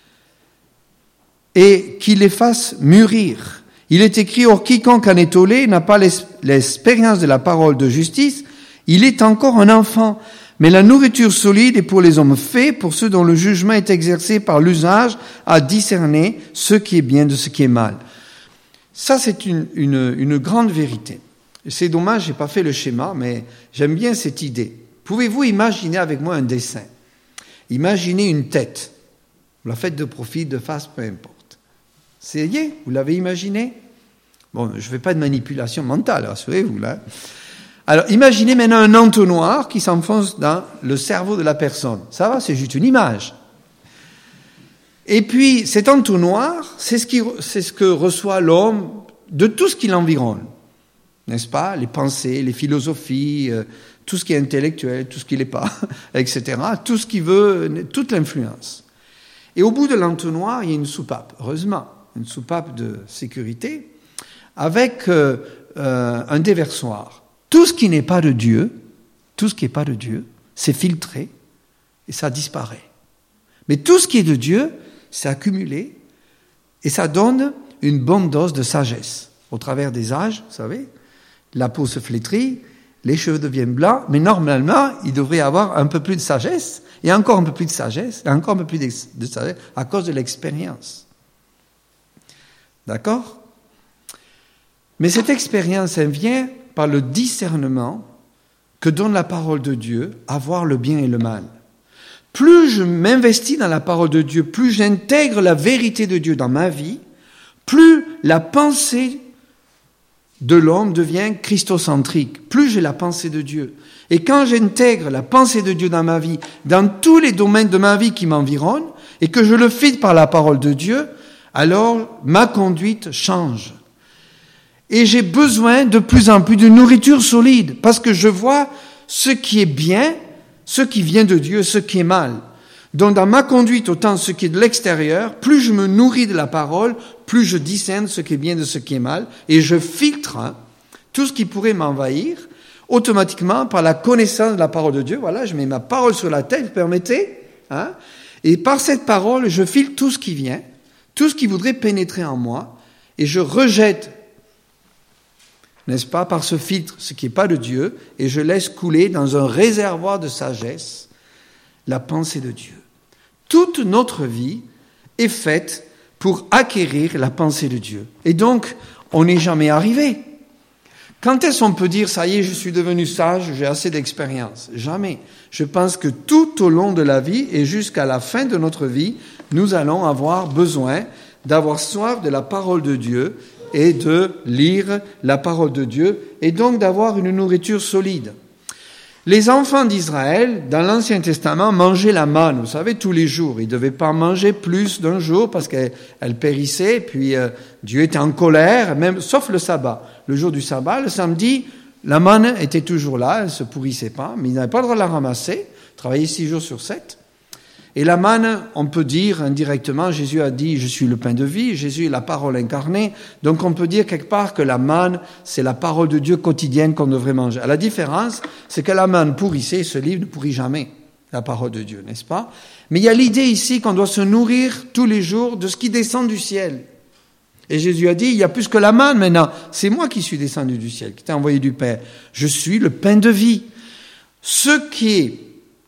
et qui les fasse mûrir. Il est écrit, or quiconque en est au lait n'a pas l'expérience de la parole de justice, il est encore un enfant. Mais la nourriture solide est pour les hommes faits, pour ceux dont le jugement est exercé par l'usage à discerner ce qui est bien de ce qui est mal. Ça, c'est une, une, une grande vérité. C'est dommage, j'ai pas fait le schéma, mais j'aime bien cette idée. Pouvez-vous imaginer avec moi un dessin ? Imaginez une tête. Vous la faites de profil, de face, peu importe. Ça y est, vous l'avez imaginé ? Bon, je ne fais pas de manipulation mentale, rassurez-vous, là. Alors, imaginez maintenant un entonnoir qui s'enfonce dans le cerveau de la personne. Ça va, c'est juste une image. Et puis, cet entonnoir, c'est ce, qui, c'est ce que reçoit l'homme de tout ce qui l'environne. N'est-ce pas? Les pensées, les philosophies, euh, tout ce qui est intellectuel, tout ce qui l'est pas, et cetera. Tout ce qui veut, toute l'influence. Et au bout de l'entonnoir, il y a une soupape, heureusement, une soupape de sécurité, avec euh, euh, un déversoir. Tout ce qui n'est pas de Dieu, tout ce qui n'est pas de Dieu, c'est filtré et ça disparaît. Mais tout ce qui est de Dieu, c'est accumulé et ça donne une bonne dose de sagesse. Au travers des âges, vous savez, la peau se flétrit, les cheveux deviennent blancs, mais normalement, il devrait y avoir un peu plus de sagesse, et encore un peu plus de sagesse, et encore un peu plus de sagesse, à cause de l'expérience. D'accord? Mais cette expérience, elle vient par le discernement que donne la parole de Dieu à voir le bien et le mal. Plus je m'investis dans la parole de Dieu, plus j'intègre la vérité de Dieu dans ma vie, plus la pensée de l'homme devient christocentrique, plus j'ai la pensée de Dieu. Et quand j'intègre la pensée de Dieu dans ma vie, dans tous les domaines de ma vie qui m'environnent, et que je le fais par la parole de Dieu, alors ma conduite change. Et j'ai besoin de plus en plus de nourriture solide, parce que je vois ce qui est bien, ce qui vient de Dieu, ce qui est mal. Donc dans ma conduite, autant ce qui est de l'extérieur, plus je me nourris de la parole, plus je discerne ce qui est bien de ce qui est mal, et je filtre hein, tout ce qui pourrait m'envahir, automatiquement par la connaissance de la parole de Dieu. Voilà, je mets ma parole sur la tête, vous permettez hein, et par cette parole, je filtre tout ce qui vient, tout ce qui voudrait pénétrer en moi, et je rejette, n'est-ce pas, par ce filtre, ce qui n'est pas de Dieu, et je laisse couler dans un réservoir de sagesse la pensée de Dieu. Toute notre vie est faite pour acquérir la pensée de Dieu. Et donc, on n'est jamais arrivé. Quand est-ce qu'on peut dire, ça y est, je suis devenu sage, j'ai assez d'expérience? Jamais. Je pense que tout au long de la vie et jusqu'à la fin de notre vie, nous allons avoir besoin d'avoir soif de la parole de Dieu et de lire la parole de Dieu et donc d'avoir une nourriture solide. Les enfants d'Israël, dans l'Ancien Testament, mangeaient la manne, vous savez, tous les jours. Ils ne devaient pas en manger plus d'un jour parce qu'elle elle périssait, puis euh, Dieu était en colère, même, sauf le sabbat. Le jour du sabbat, le samedi, la manne était toujours là, elle ne se pourrissait pas, mais ils n'avaient pas le droit de la ramasser, travailler six jours sur sept. Et la manne, on peut dire indirectement, Jésus a dit « Je suis le pain de vie », Jésus est la parole incarnée, donc on peut dire quelque part que la manne, c'est la parole de Dieu quotidienne qu'on devrait manger. À la différence, c'est que la manne pourrissait, ce livre ne pourrit jamais, la parole de Dieu, n'est-ce pas? Mais il y a l'idée ici qu'on doit se nourrir tous les jours de ce qui descend du ciel. Et Jésus a dit, il y a plus que la manne maintenant, c'est moi qui suis descendu du ciel, qui t'ai envoyé du Père. Je suis le pain de vie. Ce qui est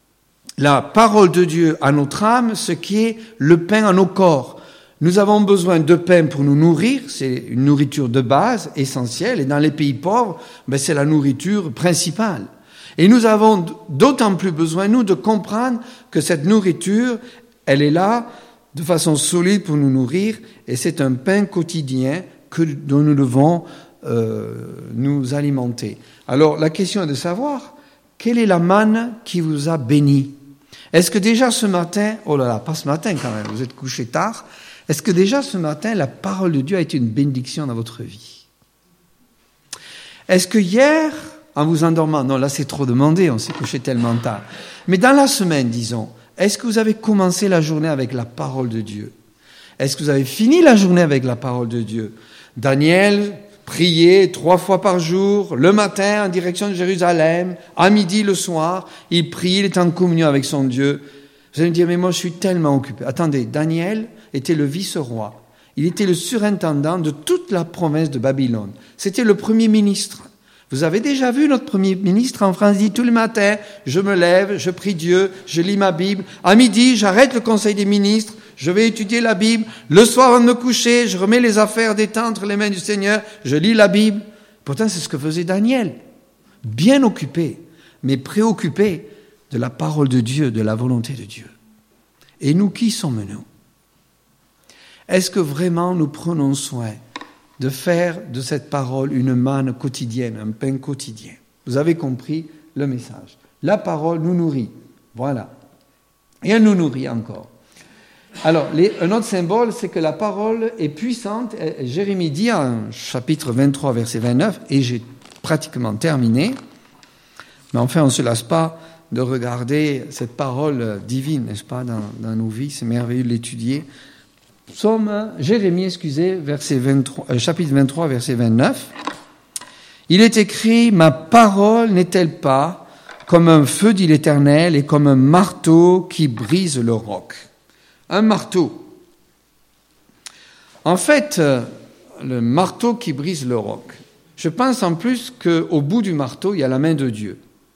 la parole de Dieu à notre âme, ce qui est le pain à nos corps. Nous avons besoin de pain pour nous nourrir, c'est une nourriture de base, essentielle, et dans les pays pauvres, ben c'est la nourriture principale. Et nous avons d'autant plus besoin, nous, de comprendre que cette nourriture, elle est là de façon solide pour nous nourrir, et c'est un pain quotidien que, dont nous devons euh, nous alimenter. Alors, la question est de savoir, quelle est la manne qui vous a béni? Est-ce que déjà ce matin, oh là là, pas ce matin quand même, vous êtes couché tard, est-ce que déjà ce matin, la parole de Dieu a été une bénédiction dans votre vie? Est-ce que hier, en vous endormant, non là c'est trop demandé, on s'est couché tellement tard, mais dans la semaine, disons, est-ce que vous avez commencé la journée avec la parole de Dieu? Est-ce que vous avez fini la journée avec la parole de Dieu? Daniel priait trois fois par jour, le matin en direction de Jérusalem, à midi, le soir, il prie, il était en communion avec son Dieu. Vous allez me dire, mais moi je suis tellement occupé. Attendez, Daniel était le vice-roi. Il était le surintendant de toute la province de Babylone. C'était le premier ministre. Vous avez déjà vu notre premier ministre en France, il dit tous les matins, je me lève, je prie Dieu, je lis ma Bible. À midi, j'arrête le conseil des ministres, je vais étudier la Bible. Le soir, avant de me coucher, je remets les affaires d'État entre les mains du Seigneur, je lis la Bible. Pourtant, c'est ce que faisait Daniel. Bien occupé, mais préoccupé de la parole de Dieu, de la volonté de Dieu. Et nous, qui sommes-nous? Est-ce que vraiment nous prenons soin de faire de cette parole une manne quotidienne, un pain quotidien? Vous avez compris le message. La parole nous nourrit. Voilà. Et elle nous nourrit encore. Alors, les, un autre symbole, c'est que la parole est puissante. Jérémie dit en chapitre vingt-trois, verset vingt-neuf, et j'ai pratiquement terminé, mais enfin, on ne se lasse pas de regarder cette parole divine, n'est-ce pas, dans, dans nos vies. C'est merveilleux de l'étudier. Psaume, Jérémie, excusez, verset vingt-trois, euh, chapitre vingt-trois, verset vingt-neuf. Il est écrit, « Ma parole n'est-elle pas comme un feu, dit l'Éternel, et comme un marteau qui brise le roc ?» Un marteau. En fait, le marteau qui brise le roc. Je pense en plus qu'au bout du marteau, il y a la main de Dieu.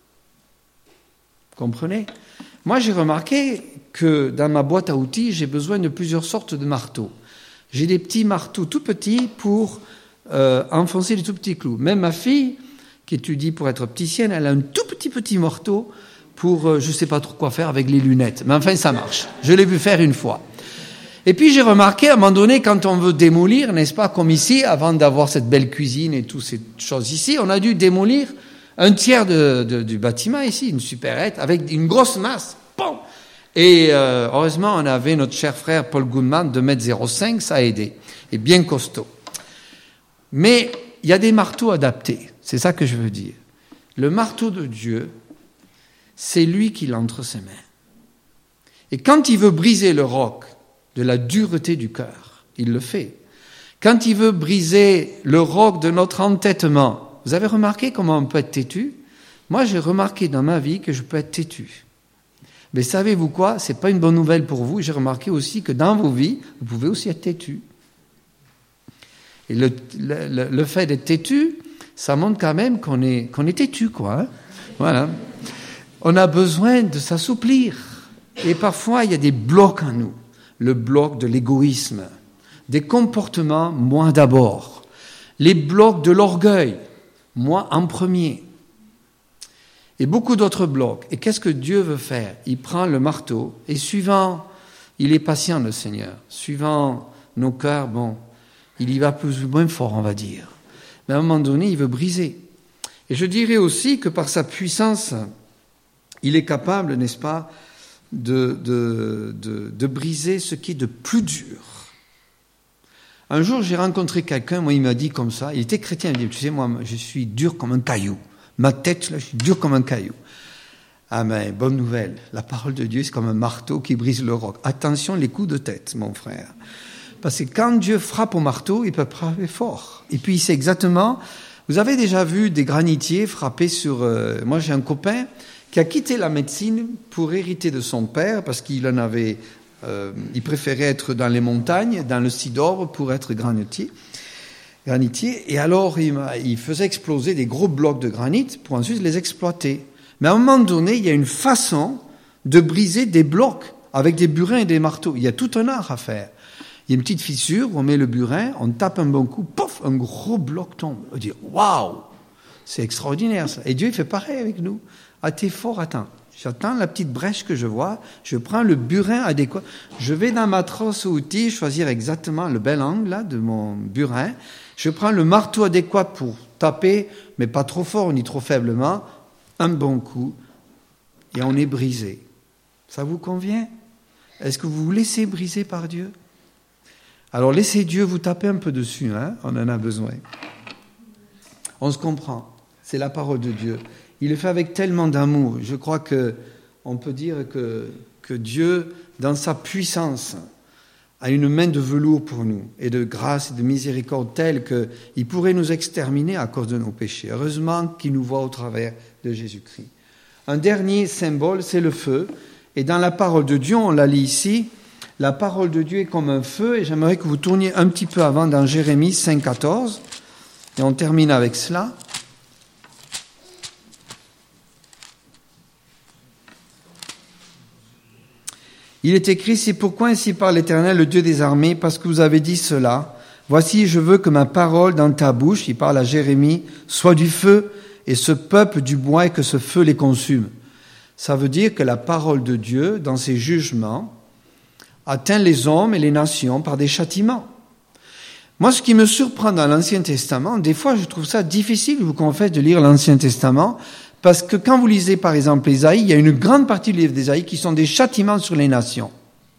Vous comprenez ? Moi, j'ai remarqué que dans ma boîte à outils, j'ai besoin de plusieurs sortes de marteaux. J'ai des petits marteaux tout petits pour euh, enfoncer les tout petits clous. Même ma fille, qui étudie pour être opticienne, elle a un tout petit petit marteau pour, euh, je ne sais pas trop quoi faire avec les lunettes. Mais enfin, ça marche. Je l'ai vu faire une fois. Et puis, j'ai remarqué, à un moment donné, quand on veut démolir, n'est-ce pas, comme ici, avant d'avoir cette belle cuisine et toutes ces choses ici, on a dû démolir un tiers de, de, du bâtiment ici, une supérette, avec une grosse masse. Bon. Et euh, heureusement, on avait notre cher frère Paul Goodman, deux mètres zéro cinq, ça a aidé. Et bien costaud. Mais il y a des marteaux adaptés. C'est ça que je veux dire. Le marteau de Dieu, c'est lui qui l'a entre ses mains. Et quand il veut briser le roc de la dureté du cœur, il le fait. Quand il veut briser le roc de notre entêtement, vous avez remarqué comment on peut être têtu ? Moi, j'ai remarqué dans ma vie que je peux être têtu. Mais savez-vous quoi ? C'est pas une bonne nouvelle pour vous. J'ai remarqué aussi que dans vos vies, vous pouvez aussi être têtu. Et le, le, le fait d'être têtu, ça montre quand même qu'on est, qu'on est têtu, quoi. Hein ? Voilà. On a besoin de s'assouplir. Et parfois, il y a des blocs en nous. Le bloc de l'égoïsme. Des comportements, moi d'abord. Les blocs de l'orgueil. Moi en premier. Et beaucoup d'autres blocs. Et qu'est-ce que Dieu veut faire ? Il prend le marteau et suivant, il est patient le Seigneur. Suivant nos cœurs, bon, il y va plus ou moins fort, on va dire. Mais à un moment donné, il veut briser. Et je dirais aussi que par sa puissance, il est capable, n'est-ce pas, de, de, de, de briser ce qui est de plus dur. Un jour, j'ai rencontré quelqu'un, moi, il m'a dit comme ça, il était chrétien, il m'a dit, tu sais, moi, je suis dur comme un caillou. Ma tête, là, je suis dur comme un caillou. Ah, mais bonne nouvelle, la parole de Dieu, c'est comme un marteau qui brise le roc. Attention, les coups de tête, mon frère. Parce que quand Dieu frappe au marteau, il peut frapper fort. Et puis, il sait exactement... Vous avez déjà vu des granitiers frapper sur... Euh, moi, j'ai un copain qui a quitté la médecine pour hériter de son père, parce qu'il en avait... Euh, il préférait être dans les montagnes, dans le Sidor, pour être granitier. granitier. Et alors, il, il faisait exploser des gros blocs de granit pour ensuite les exploiter. Mais à un moment donné, il y a une façon de briser des blocs avec des burins et des marteaux. Il y a tout un art à faire. Il y a une petite fissure, on met le burin, on tape un bon coup, pouf, un gros bloc tombe. On dit, waouh, c'est extraordinaire ça. Et Dieu, il fait pareil avec nous. Ah, t'es fort, attends. J'attends la petite brèche que je vois, je prends le burin adéquat, je vais dans ma trousse à outils, choisir exactement le bel angle là, de mon burin, je prends le marteau adéquat pour taper, mais pas trop fort ni trop faiblement, un bon coup, et on est brisé. Ça vous convient ? Est-ce que vous vous laissez briser par Dieu ? Alors laissez Dieu vous taper un peu dessus, hein, on en a besoin. On se comprend, c'est la parole de Dieu. Il le fait avec tellement d'amour. Je crois que on peut dire que, que Dieu, dans sa puissance, a une main de velours pour nous, et de grâce et de miséricorde telle qu'il pourrait nous exterminer à cause de nos péchés. Heureusement qu'il nous voit au travers de Jésus-Christ. Un dernier symbole, c'est le feu. Et dans la parole de Dieu, on la lit ici, la parole de Dieu est comme un feu, et j'aimerais que vous tourniez un petit peu avant dans Jérémie cinq, quatorze, et on termine avec cela. Il est écrit, c'est pourquoi ainsi parle l'Éternel, le Dieu des armées, parce que vous avez dit cela. Voici, je veux que ma parole dans ta bouche, il parle à Jérémie, soit du feu, et ce peuple du bois, et que ce feu les consume. Ça veut dire que la parole de Dieu, dans ses jugements, atteint les hommes et les nations par des châtiments. Moi, ce qui me surprend dans l'Ancien Testament, des fois, je trouve ça difficile, je vous confesse, de lire l'Ancien Testament, parce que quand vous lisez, par exemple, Ésaïe, il y a une grande partie du livre d'Ésaïe qui sont des châtiments sur les nations.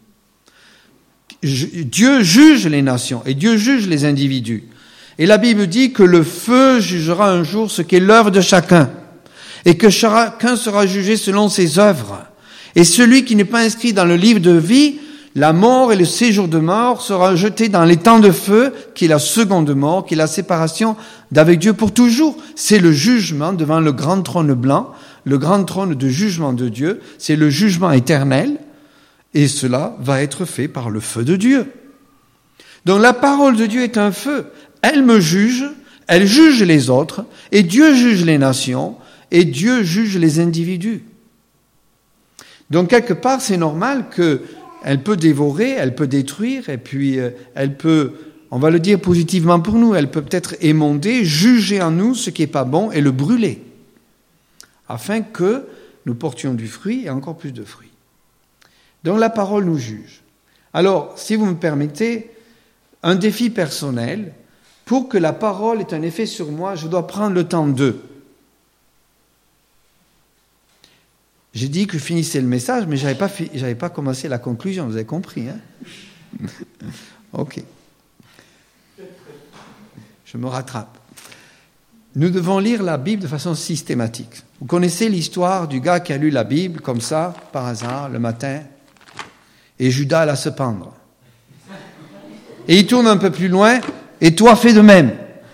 Dieu juge les nations et Dieu juge les individus. Et la Bible dit que le feu jugera un jour ce qu'est l'œuvre de chacun et que chacun sera jugé selon ses œuvres. Et celui qui n'est pas inscrit dans le livre de vie, la mort et le séjour de mort sera jeté dans les temps de feu, qui est la seconde mort, qui est la séparation d'avec Dieu pour toujours. C'est le jugement devant le grand trône blanc, le grand trône de jugement de Dieu. C'est le jugement éternel. Et cela va être fait par le feu de Dieu. Donc la parole de Dieu est un feu. Elle me juge, elle juge les autres, et Dieu juge les nations, et Dieu juge les individus. Donc quelque part, c'est normal qu'elle peut dévorer, elle peut détruire, et puis euh, elle peut, on va le dire positivement pour nous, elle peut peut-être émonder, juger en nous ce qui n'est pas bon et le brûler, afin que nous portions du fruit et encore plus de fruits. Donc la parole nous juge. Alors, si vous me permettez, un défi personnel, pour que la parole ait un effet sur moi, je dois prendre le temps de. J'ai dit que je finissais le message, mais je n'avais pas, fi- j'avais pas commencé la conclusion, vous avez compris, hein? Ok. Je me rattrape. Nous devons lire la Bible de façon systématique. Vous connaissez l'histoire du gars qui a lu la Bible comme ça, par hasard, le matin, et Judas alla se pendre. Et il tourne un peu plus loin, et toi fais de même.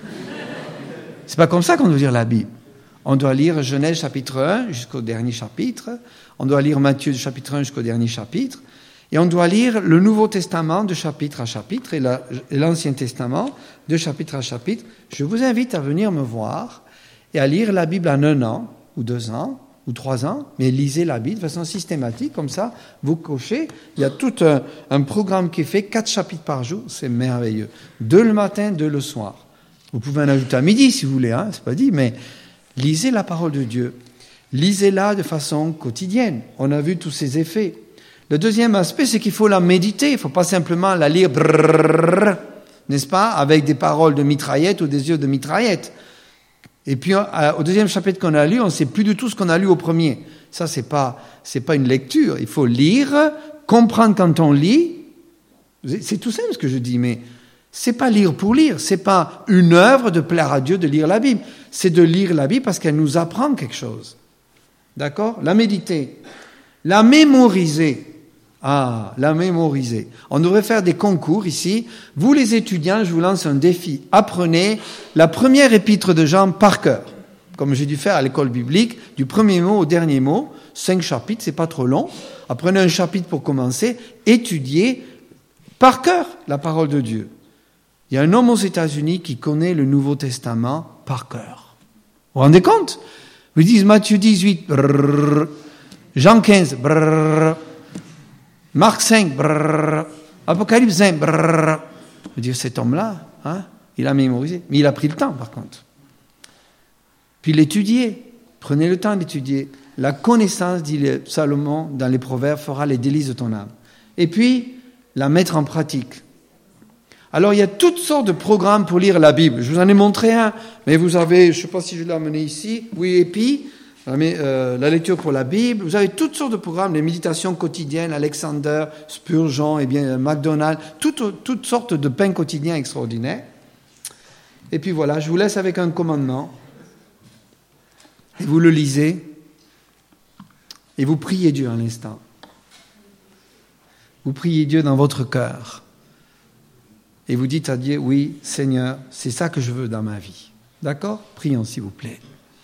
C'est pas comme ça qu'on doit lire la Bible. On doit lire Genèse chapitre un jusqu'au dernier chapitre, on doit lire Matthieu chapitre un jusqu'au dernier chapitre, et on doit lire le Nouveau Testament de chapitre à chapitre et, la, et l'Ancien Testament de chapitre à chapitre. Je vous invite à venir me voir et à lire la Bible en un an, ou deux ans, ou trois ans, mais lisez la Bible de façon systématique, comme ça, vous cochez. Il y a tout un, un programme qui est fait, quatre chapitres par jour, c'est merveilleux. Deux le matin, deux le soir. Vous pouvez en ajouter à midi si vous voulez, hein, c'est pas dit, mais lisez la parole de Dieu. Lisez-la de façon quotidienne. On a vu tous ses effets. Le deuxième aspect, c'est qu'il faut la méditer. Il ne faut pas simplement la lire, brrr, n'est-ce pas, avec des paroles de mitraillette ou des yeux de mitraillette. Et puis, au deuxième chapitre qu'on a lu, on ne sait plus du tout ce qu'on a lu au premier. Ça, c'est pas, c'est pas une lecture. Il faut lire, comprendre quand on lit. C'est tout simple ce que je dis, mais c'est pas lire pour lire. C'est pas une œuvre de plaire à Dieu de lire la Bible. C'est de lire la Bible parce qu'elle nous apprend quelque chose. D'accord? La méditer. La mémoriser. Ah, la mémoriser. On devrait faire des concours ici. Vous les étudiants, je vous lance un défi. Apprenez la première épître de Jean par cœur. Comme j'ai dû faire à l'école biblique, du premier mot au dernier mot. Cinq chapitres, c'est pas trop long. Apprenez un chapitre pour commencer. Étudiez par cœur la parole de Dieu. Il y a un homme aux États-Unis qui connaît le Nouveau Testament par cœur. Vous vous rendez compte? Vous dites Matthieu dix-huit, brrr, Jean quinze, brrr, Marc cinq, brrr, Apocalypse cinq, brrr. Vous dites, cet homme-là, hein, il a mémorisé, mais il a pris le temps par contre. Puis l'étudier, prenez le temps d'étudier. La connaissance, dit Salomon dans les Proverbes, fera les délices de ton âme. Et puis, la mettre en pratique. Alors, il y a toutes sortes de programmes pour lire la Bible. Je vous en ai montré un, mais vous avez, je ne sais pas si je l'ai amené ici, oui, et puis, euh, la lecture pour la Bible. Vous avez toutes sortes de programmes, les méditations quotidiennes, Alexander, Spurgeon, et bien MacDonald, toutes, toutes sortes de pains quotidiens extraordinaires. Et puis voilà, je vous laisse avec un commandement. Et vous le lisez, et vous priez Dieu un instant. Vous priez Dieu dans votre cœur. Et vous dites à Dieu, oui, Seigneur, c'est ça que je veux dans ma vie. D'accord? Prions, s'il vous plaît.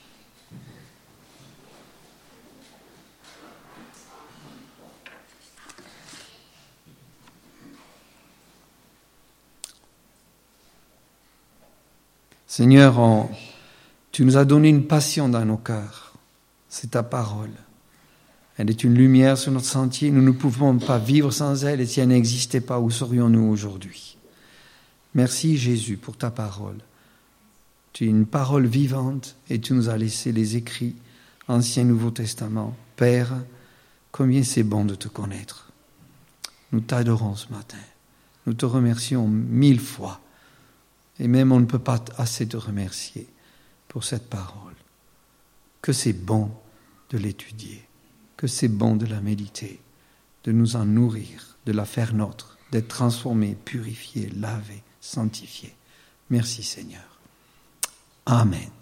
Seigneur, on, tu nous as donné une passion dans nos cœurs. C'est ta parole. Elle est une lumière sur notre sentier. Nous ne pouvons pas vivre sans elle. Et si elle n'existait pas, où serions-nous aujourd'hui? Merci Jésus pour ta parole. Tu es une parole vivante et tu nous as laissé les écrits, Ancien Nouveau Testament. Père, combien c'est bon de te connaître. Nous t'adorons ce matin. Nous te remercions mille fois Et même on ne peut pas assez te remercier pour cette parole. Que c'est bon de l'étudier, que c'est bon de la méditer, de nous en nourrir, de la faire nôtre, d'être transformé, purifié, lavé, sanctifié. Merci Seigneur. Amen.